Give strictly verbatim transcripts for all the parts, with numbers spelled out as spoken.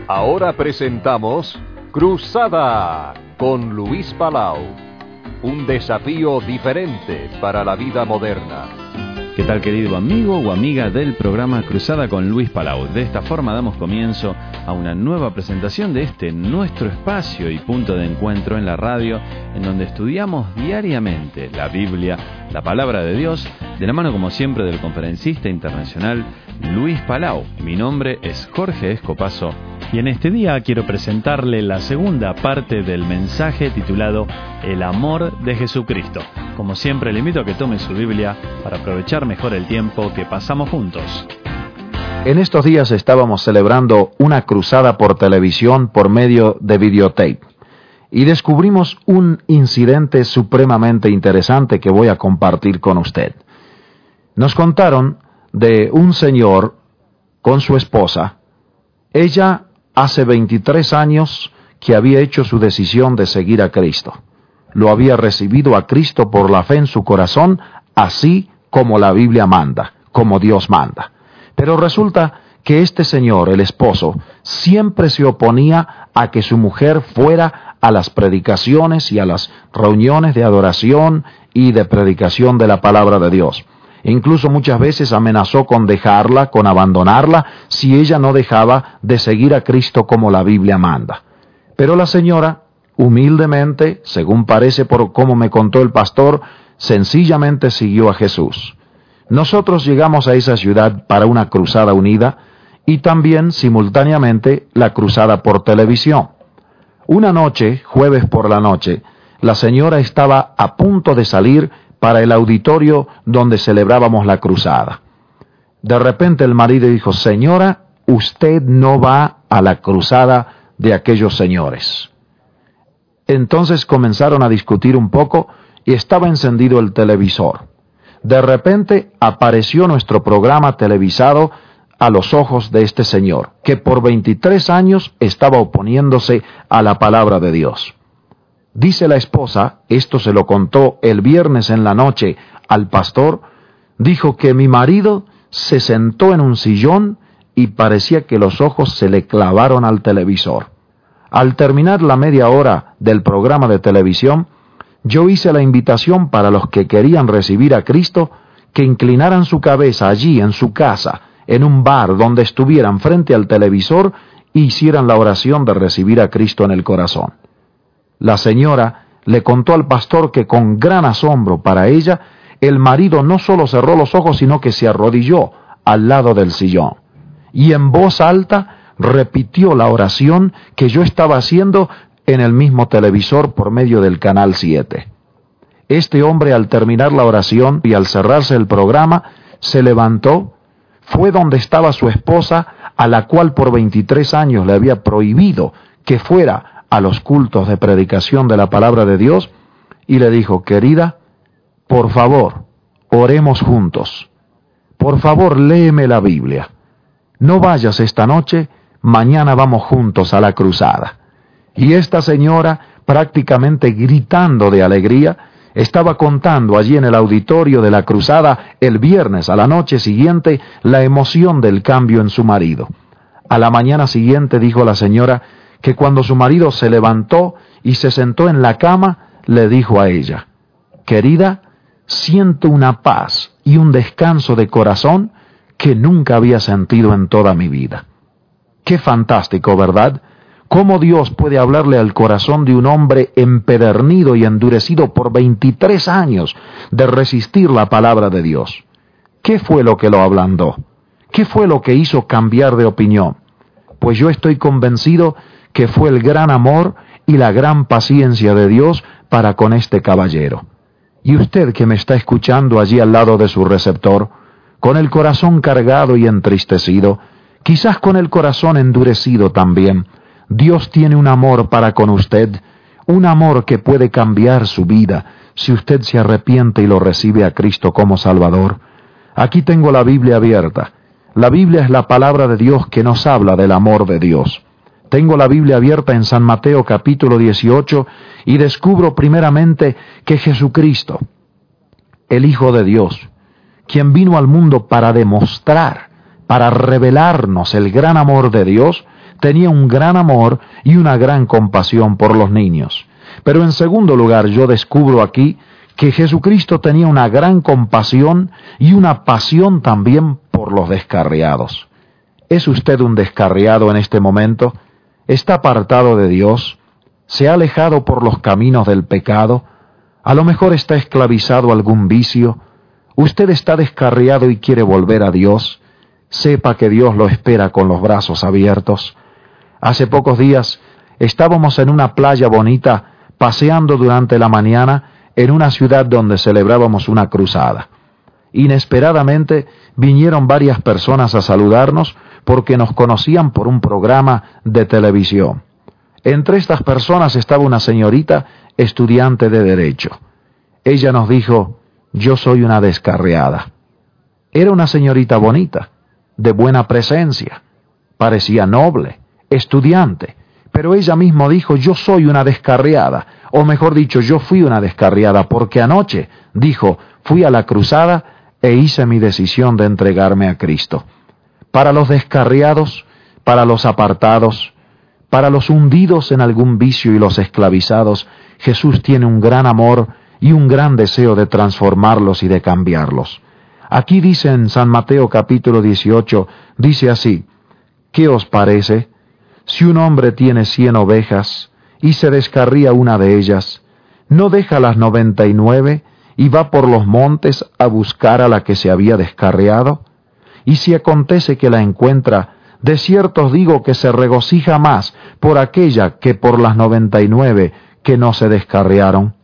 Ahora presentamos Cruzada con Luis Palau. Un desafío diferente para la vida moderna. ¿Qué tal, querido amigo o amiga del programa Cruzada con Luis Palau? De esta forma damos comienzo a una nueva presentación de este nuestro espacio y punto de encuentro en la radio, en donde estudiamos diariamente la Biblia, la Palabra de Dios, de la mano como siempre del conferencista internacional Luis Palau. Mi nombre es Jorge Escopazo y en este día quiero presentarle la segunda parte del mensaje titulado El amor de Jesucristo. Como siempre, le invito a que tome su Biblia para aprovechar mejor el tiempo que pasamos juntos. En estos días estábamos celebrando una cruzada por televisión por medio de videotape y descubrimos un incidente supremamente interesante que voy a compartir con usted. Nos contaron de un señor con su esposa. Ella hace veintitrés años que había hecho su decisión de seguir a Cristo. Lo había recibido a Cristo por la fe en su corazón, así como la Biblia manda, como Dios manda. Pero resulta que este señor, el esposo, siempre se oponía a que su mujer fuera a las predicaciones y a las reuniones de adoración y de predicación de la palabra de Dios. Incluso muchas veces amenazó con dejarla, con abandonarla, si ella no dejaba de seguir a Cristo como la Biblia manda. Pero la señora, humildemente, según parece por cómo me contó el pastor, sencillamente siguió a Jesús. Nosotros llegamos a esa ciudad para una cruzada unida y también, simultáneamente, la cruzada por televisión. Una noche, jueves por la noche, la señora estaba a punto de salir para el auditorio donde celebrábamos la cruzada. De repente el marido dijo: «Señora, usted no va a la cruzada de aquellos señores». Entonces comenzaron a discutir un poco y estaba encendido el televisor. De repente apareció nuestro programa televisado a los ojos de este señor, que por veintitrés años estaba oponiéndose a la palabra de Dios. Dice la esposa, esto se lo contó el viernes en la noche al pastor, dijo que mi marido se sentó en un sillón y parecía que los ojos se le clavaron al televisor. Al terminar la media hora del programa de televisión, yo hice la invitación para los que querían recibir a Cristo que inclinaran su cabeza allí en su casa, en un bar donde estuvieran frente al televisor e hicieran la oración de recibir a Cristo en el corazón. La señora le contó al pastor que con gran asombro para ella, el marido no solo cerró los ojos, sino que se arrodilló al lado del sillón. Y en voz alta repitió la oración que yo estaba haciendo en el mismo televisor por medio del canal siete. Este hombre, al terminar la oración y al cerrarse el programa, se levantó, fue donde estaba su esposa, a la cual por veintitrés años le había prohibido que fuera a los cultos de predicación de la palabra de Dios, y le dijo: «Querida, por favor, oremos juntos. Por favor, léeme la Biblia. No vayas esta noche, mañana vamos juntos a la cruzada». Y esta señora, prácticamente gritando de alegría, estaba contando allí en el auditorio de la cruzada el viernes a la noche siguiente la emoción del cambio en su marido. A la mañana siguiente dijo la señora que cuando su marido se levantó y se sentó en la cama, le dijo a ella: «Querida, siento una paz y un descanso de corazón que nunca había sentido en toda mi vida». Qué fantástico, ¿verdad? ¿Cómo Dios puede hablarle al corazón de un hombre empedernido y endurecido por veintitrés años de resistir la palabra de Dios? ¿Qué fue lo que lo ablandó? ¿Qué fue lo que hizo cambiar de opinión? Pues yo estoy convencido que fue el gran amor y la gran paciencia de Dios para con este caballero. Y usted que me está escuchando allí al lado de su receptor, con el corazón cargado y entristecido, quizás con el corazón endurecido también, Dios tiene un amor para con usted, un amor que puede cambiar su vida si usted se arrepiente y lo recibe a Cristo como Salvador. Aquí tengo la Biblia abierta. La Biblia es la palabra de Dios que nos habla del amor de Dios. Tengo la Biblia abierta en San Mateo capítulo dieciocho y descubro primeramente que Jesucristo, el Hijo de Dios, quien vino al mundo para demostrar, para revelarnos el gran amor de Dios, tenía un gran amor y una gran compasión por los niños. Pero en segundo lugar, yo descubro aquí que Jesucristo tenía una gran compasión y una pasión también por los descarriados. ¿Es usted un descarriado en este momento? ¿Está apartado de Dios? ¿Se ha alejado por los caminos del pecado? A lo mejor está esclavizado a algún vicio. ¿Usted está descarriado y quiere volver a Dios? Sepa que Dios lo espera con los brazos abiertos. Hace pocos días estábamos en una playa bonita, paseando durante la mañana en una ciudad donde celebrábamos una cruzada. Inesperadamente vinieron varias personas a saludarnos porque nos conocían por un programa de televisión. Entre estas personas estaba una señorita estudiante de Derecho. Ella nos dijo: yo soy una descarriada. Era una señorita bonita, de buena presencia, parecía noble, estudiante, pero ella misma dijo: yo soy una descarriada, o mejor dicho, yo fui una descarriada, porque anoche, dijo, fui a la cruzada e hice mi decisión de entregarme a Cristo. Para los descarriados, para los apartados, para los hundidos en algún vicio y los esclavizados, Jesús tiene un gran amor y un gran deseo de transformarlos y de cambiarlos. Aquí dice en San Mateo capítulo dieciocho, dice así: ¿qué os parece? Si un hombre tiene cien ovejas y se descarría una de ellas, ¿no deja las noventa y nueve y va por los montes a buscar a la que se había descarriado? Y si acontece que la encuentra, de cierto os digo que se regocija más por aquella que por las noventa y nueve que no se descarriaron.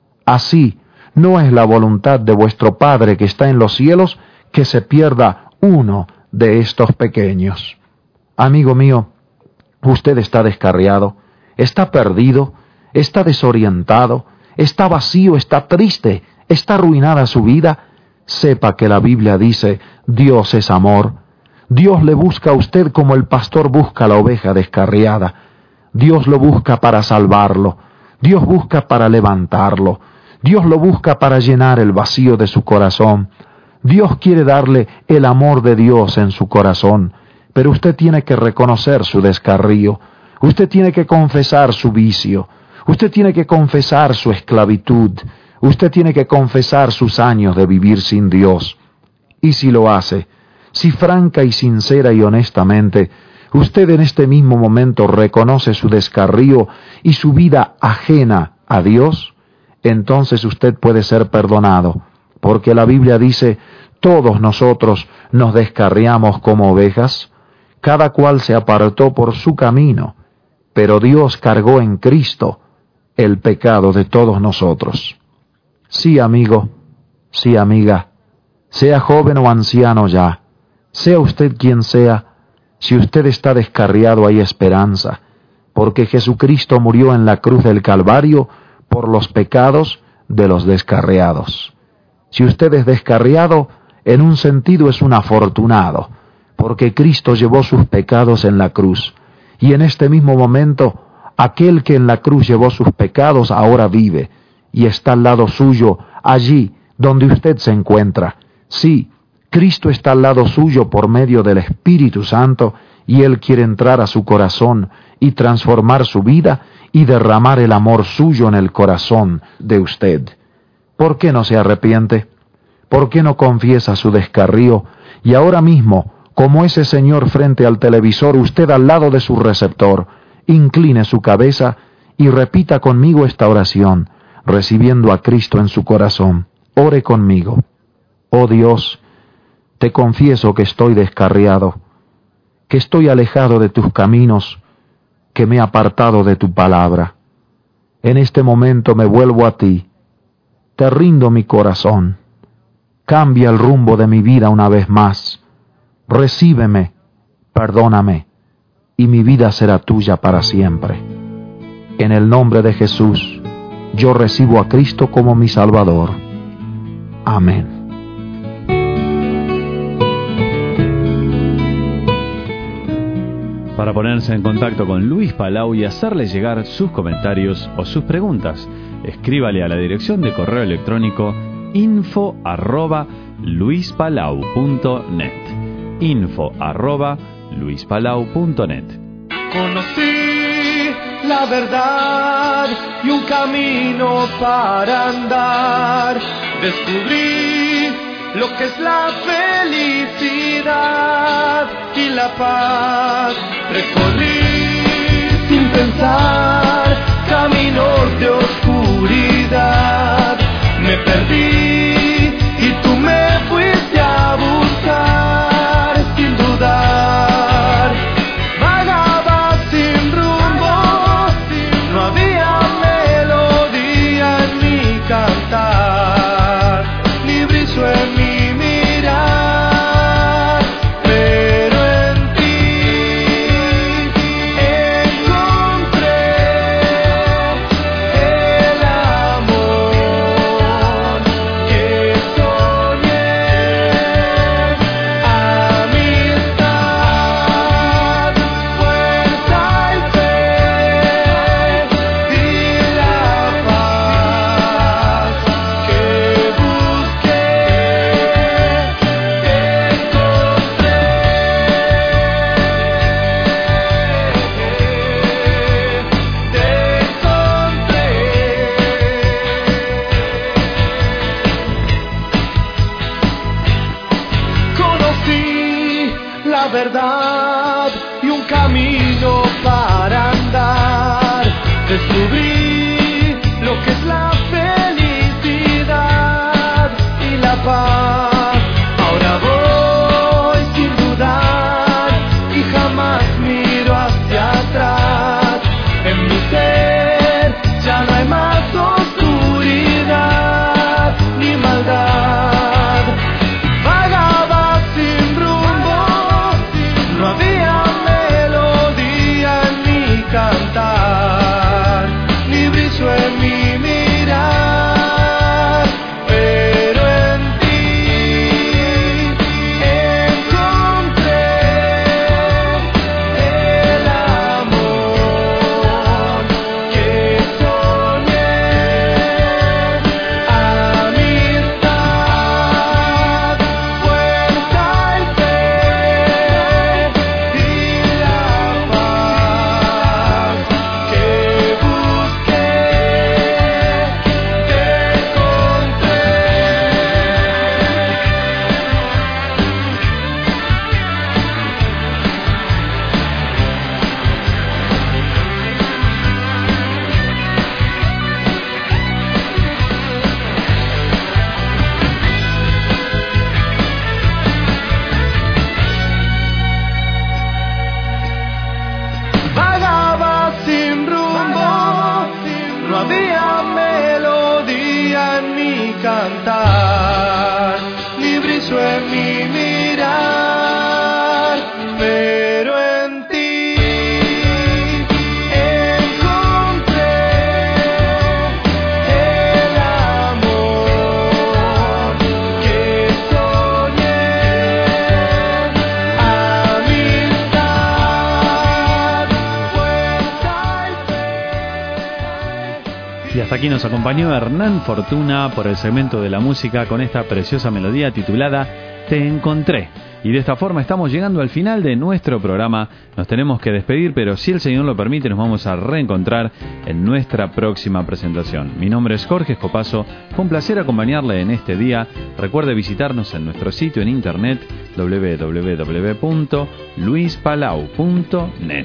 Así, no es la voluntad de vuestro Padre que está en los cielos que se pierda uno de estos pequeños. Amigo mío, usted está descarriado, está perdido, está desorientado, está vacío, está triste, está arruinada su vida. Sepa que la Biblia dice: Dios es amor. Dios le busca a usted como el pastor busca a la oveja descarriada. Dios lo busca para salvarlo. Dios busca para levantarlo. Dios lo busca para llenar el vacío de su corazón. Dios quiere darle el amor de Dios en su corazón, pero usted tiene que reconocer su descarrío. Usted tiene que confesar su vicio. Usted tiene que confesar su esclavitud. Usted tiene que confesar sus años de vivir sin Dios. Y si lo hace, si franca y sincera y honestamente, usted en este mismo momento reconoce su descarrío y su vida ajena a Dios, entonces usted puede ser perdonado, porque la Biblia dice: todos nosotros nos descarriamos como ovejas, cada cual se apartó por su camino, pero Dios cargó en Cristo el pecado de todos nosotros. Sí, amigo, sí, amiga, sea joven o anciano ya, sea usted quien sea, si usted está descarriado hay esperanza, porque Jesucristo murió en la cruz del Calvario por los pecados de los descarriados. Si usted es descarriado, en un sentido es un afortunado, porque Cristo llevó sus pecados en la cruz, y en este mismo momento, aquel que en la cruz llevó sus pecados ahora vive, y está al lado suyo, allí donde usted se encuentra. Sí, Cristo está al lado suyo por medio del Espíritu Santo, y Él quiere entrar a su corazón y transformar su vida y derramar el amor suyo en el corazón de usted. ¿Por qué no se arrepiente? ¿Por qué no confiesa su descarrío? Y ahora mismo, como ese señor frente al televisor, usted al lado de su receptor, incline su cabeza y repita conmigo esta oración, recibiendo a Cristo en su corazón. Ore conmigo. Oh Dios, te confieso que estoy descarriado, que estoy alejado de tus caminos, que me he apartado de tu palabra. En este momento me vuelvo a ti, te rindo mi corazón, cambia el rumbo de mi vida una vez más, recíbeme, perdóname, y mi vida será tuya para siempre. En el nombre de Jesús, yo recibo a Cristo como mi Salvador. Amén. Para ponerse en contacto con Luis Palau y hacerle llegar sus comentarios o sus preguntas, escríbale a la dirección de correo electrónico info arroba luispalau punto net. info arroba luispalau punto net. Conocí la verdad y un camino para andar. Descubrí lo que es la felicidad y la paz. Recorrí sin pensar caminos de oscuridad. Me perdí y tú me fuiste a buscar sin dudar. Vagaba sin rumbo, no había melodía en mi cantar, ni brillo en mi mirar, pero en ti encontré el amor que soñé. Amistad, fuerza y fe, y la paz que busqué. Conocí la verdad y un camino para andar. Descubrí lo que es la felicidad y la paz. Ahora voy sin dudar y jamás miro hacia atrás. En mi ser ya no hay más oscuridad ni maldad. Vagaba sin rumbo, no había melodía en mi cantar, ni brillo en mi mirar, pero en ti encontré el amor que soñé. Amistad, fuerza y fe, y la paz que busqué, te encontré. Vagaba sin rumbo, no había melodía en mi cantar, ni brillo en mi mirar, pero en ti encontré el amor que soñé. Amistad, fuerza y fe. Y hasta aquí nos acompañó Hernán Fortuna por el segmento de la música con esta preciosa melodía titulada Te Encontré. Y de esta forma estamos llegando al final de nuestro programa. Nos tenemos que despedir, pero si el Señor lo permite nos vamos a reencontrar en nuestra próxima presentación. Mi nombre es Jorge Escopazo, fue un placer acompañarle en este día. Recuerde visitarnos en nuestro sitio en internet doble u doble u doble u punto luis palau punto net.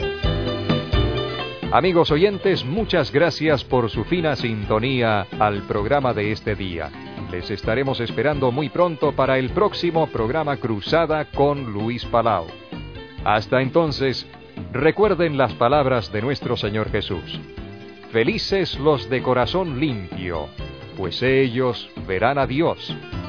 Amigos oyentes, muchas gracias por su fina sintonía al programa de este día. Les estaremos esperando muy pronto para el próximo programa Cruzada con Luis Palau. Hasta entonces, recuerden las palabras de nuestro Señor Jesús. Felices los de corazón limpio, pues ellos verán a Dios.